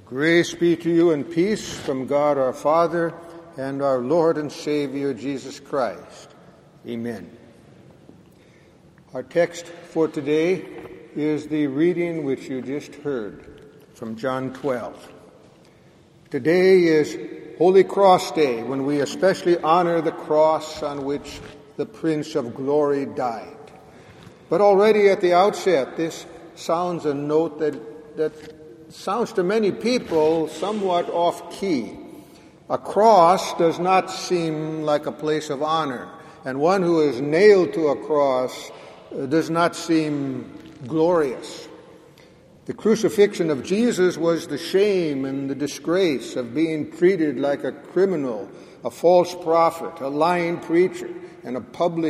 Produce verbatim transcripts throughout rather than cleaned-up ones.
Grace be to you and peace from God our Father and our Lord and Savior Jesus Christ. Amen. Our text for today is the reading which you just heard from John twelve. Today is Holy Cross Day, when we especially honor the cross on which the Prince of Glory died. But already at the outset, this sounds a note that, that sounds to many people somewhat off-key. A cross does not seem like a place of honor, and one who is nailed to a cross does not seem glorious. The crucifixion of Jesus was the shame and the disgrace of being treated like a criminal, a false prophet, a lying preacher, and a public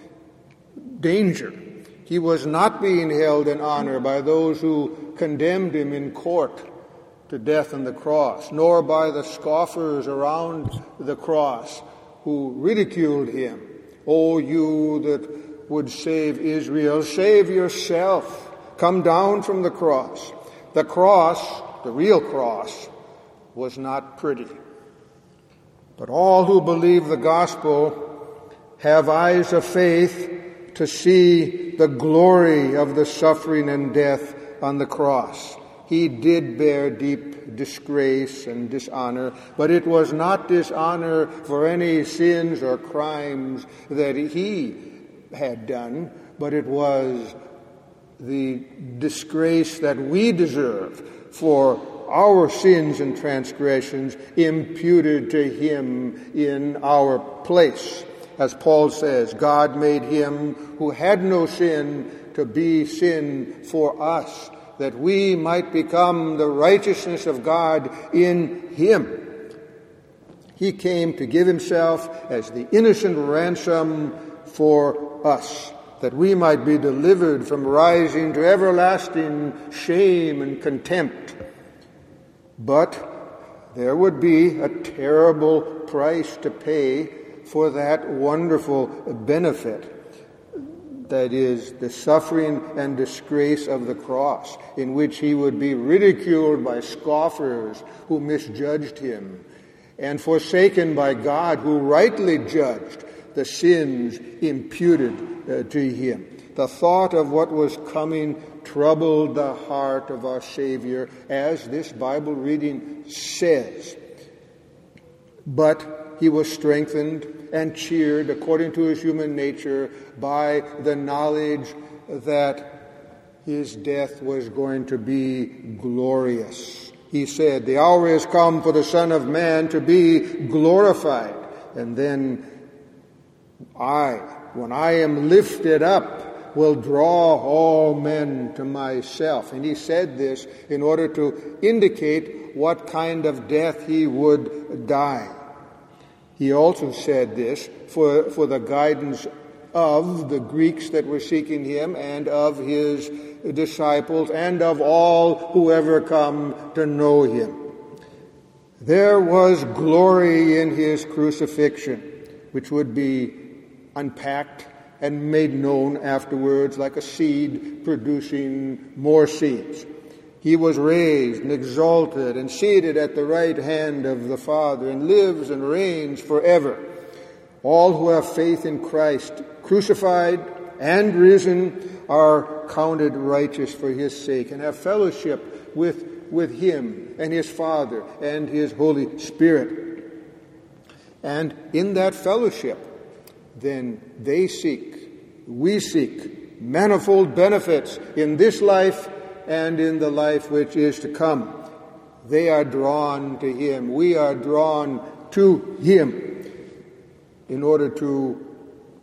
danger. He was not being held in honor by those who condemned him in court to death on the cross, nor by the scoffers around the cross who ridiculed him. "O you that would save Israel, save yourself. Come down from the cross." The cross, the real cross, was not pretty. But all who believe the gospel have eyes of faith to see the glory of the suffering and death on the cross. He did bear deep disgrace and dishonor, but it was not dishonor for any sins or crimes that he had done, but it was the disgrace that we deserve for our sins and transgressions imputed to him in our place. As Paul says, God made him who had no sin to be sin for us, that we might become the righteousness of God in him. He came to give himself as the innocent ransom for us, that we might be delivered from rising to everlasting shame and contempt. But there would be a terrible price to pay for that wonderful benefit, that is, the suffering and disgrace of the cross, in which he would be ridiculed by scoffers who misjudged him, and forsaken by God, who rightly judged the sins imputed uh, to him. The thought of what was coming troubled the heart of our Savior, as this Bible reading says. But he was strengthened and cheered according to his human nature by the knowledge that his death was going to be glorious. He said, "The hour has come for the Son of Man to be glorified. And then I, when I am lifted up, will draw all men to myself." And he said this in order to indicate what kind of death he would die. He also said this for, for the guidance of the Greeks that were seeking him, and of his disciples, and of all who ever come to know him. There was glory in his crucifixion, which would be unpacked and made known afterwards like a seed producing more seeds. He was raised and exalted and seated at the right hand of the Father, and lives and reigns forever. All who have faith in Christ, crucified and risen, are counted righteous for his sake, and have fellowship with, with him and his Father and his Holy Spirit. And in that fellowship, then they seek, we seek, manifold benefits in this life and in the life which is to come. They are drawn to him. We are drawn to him in order to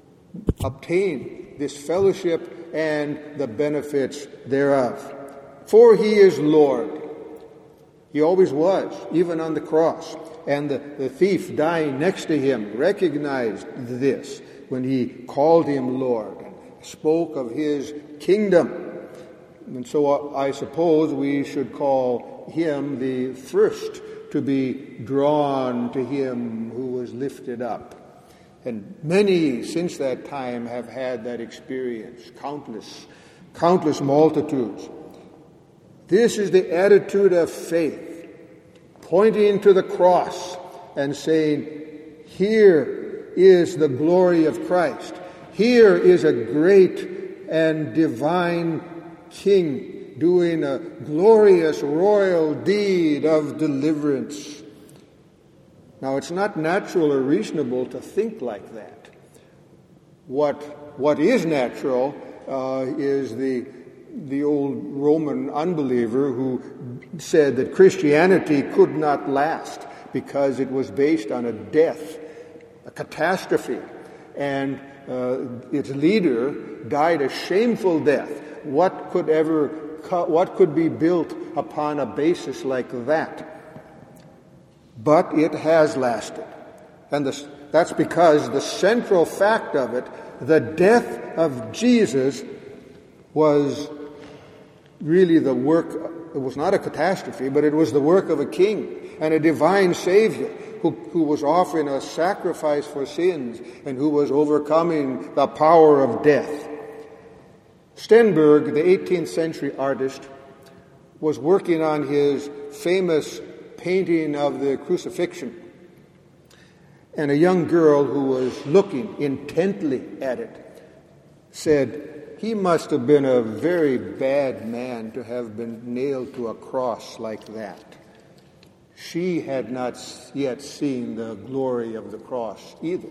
obtain this fellowship and the benefits thereof. For he is Lord. He always was, even on the cross. And the, the thief dying next to him recognized this when he called him Lord and spoke of his kingdom. And so I suppose we should call him the first to be drawn to him who was lifted up. And many since that time have had that experience, countless, countless multitudes. This is the attitude of faith pointing to the cross and saying, here is the glory of Christ. Here is a great and divine King doing a glorious royal deed of deliverance. Now, it's not natural or reasonable to think like that. What, what is natural uh, is the, the old Roman unbeliever who said that Christianity could not last because it was based on a death, a catastrophe, and uh, its leader died a shameful death. What could ever, what could be built upon a basis like that? But it has lasted. And the, that's because the central fact of it, the death of Jesus, was really the work, it was not a catastrophe, but it was the work of a king and a divine Savior who, who was offering a sacrifice for sins and who was overcoming the power of death. Stenberg, the eighteenth century artist, was working on his famous painting of the crucifixion. And a young girl who was looking intently at it said, he must have been a very bad man to have been nailed to a cross like that. She had not yet seen the glory of the cross either.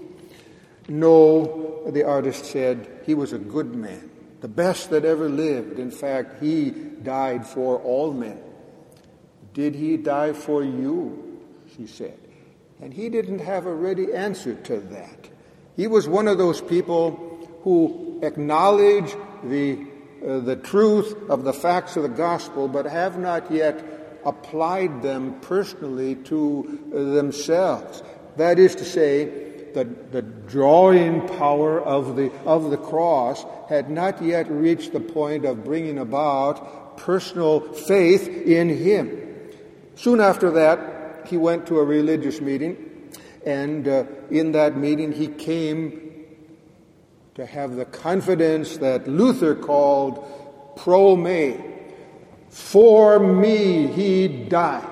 No, the artist said, he was a good man, the best that ever lived. In fact, he died for all men. Did he die for you? She said. And he didn't have a ready answer to that. He was one of those people who acknowledge the, uh, the truth of the facts of the gospel, but have not yet applied them personally to uh, themselves. That is to say, the, the drawing power of the, of the cross had not yet reached the point of bringing about personal faith in him. Soon after that, he went to a religious meeting, and uh, in that meeting he came to have the confidence that Luther called pro me. For me he died.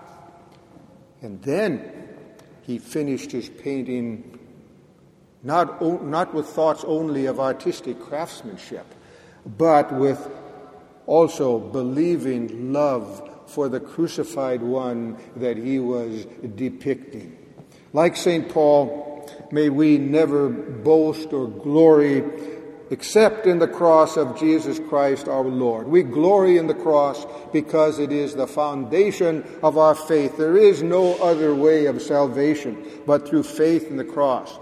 And then he finished his painting not, o- not with thoughts only of artistic craftsmanship, but with also believing love for the crucified one that he was depicting. Like Saint Paul, may we never boast or glory except in the cross of Jesus Christ our Lord. We glory in the cross because it is the foundation of our faith. There is no other way of salvation but through faith in the cross.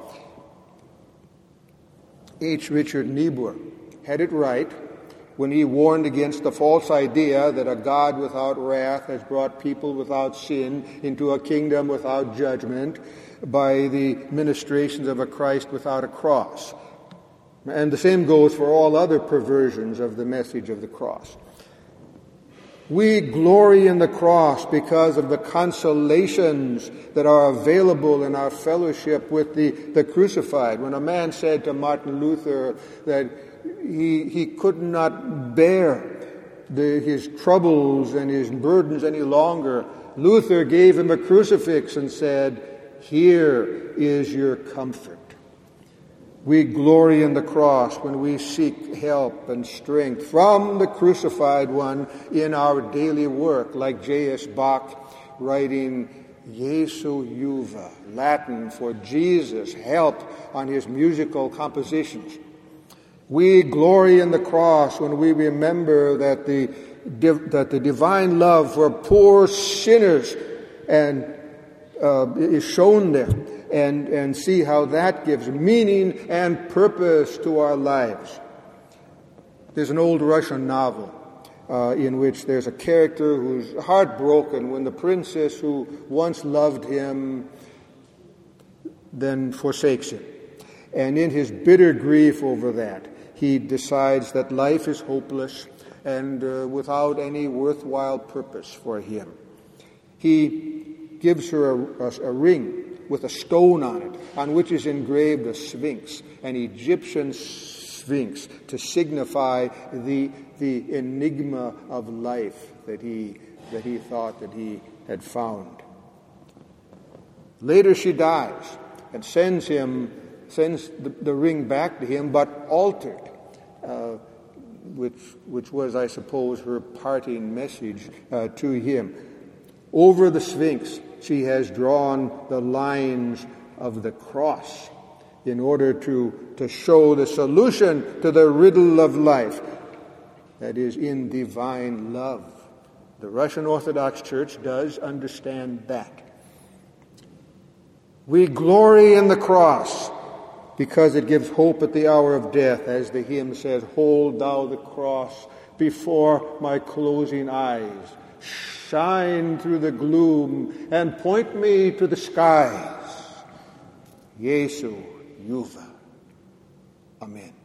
H. Richard Niebuhr had it right when he warned against the false idea that a God without wrath has brought people without sin into a kingdom without judgment by the ministrations of a Christ without a cross. And the same goes for all other perversions of the message of the cross. We glory in the cross because of the consolations that are available in our fellowship with the, the crucified. When a man said to Martin Luther that He, he could not bear the, his troubles and his burdens any longer, Luther gave him a crucifix and said, here is your comfort. We glory in the cross when we seek help and strength from the crucified one in our daily work, like J S Bach writing Jesu Juva, Latin for Jesus, help on his musical compositions. We glory in the cross when we remember that the that the divine love for poor sinners and uh, is shown there, and and see how that gives meaning and purpose to our lives. There's an old Russian novel uh, in which there's a character who's heartbroken when the princess who once loved him then forsakes him, and in his bitter grief over that, he decides that life is hopeless and uh, without any worthwhile purpose for him. He gives her a, a, a ring with a stone on it, on which is engraved a sphinx, an Egyptian sphinx, to signify the the enigma of life that he that he thought that he had found. Later she dies and sends him, sends the, the ring back to him, but altered, uh, which, which was, I suppose, her parting message uh, to him. Over the Sphinx, she has drawn the lines of the cross in order to, to show the solution to the riddle of life, that is, in divine love. The Russian Orthodox Church does understand that. We glory in the cross because it gives hope at the hour of death, as the hymn says, "Hold thou the cross before my closing eyes. Shine through the gloom and point me to the skies. Jesu, Juva." Amen.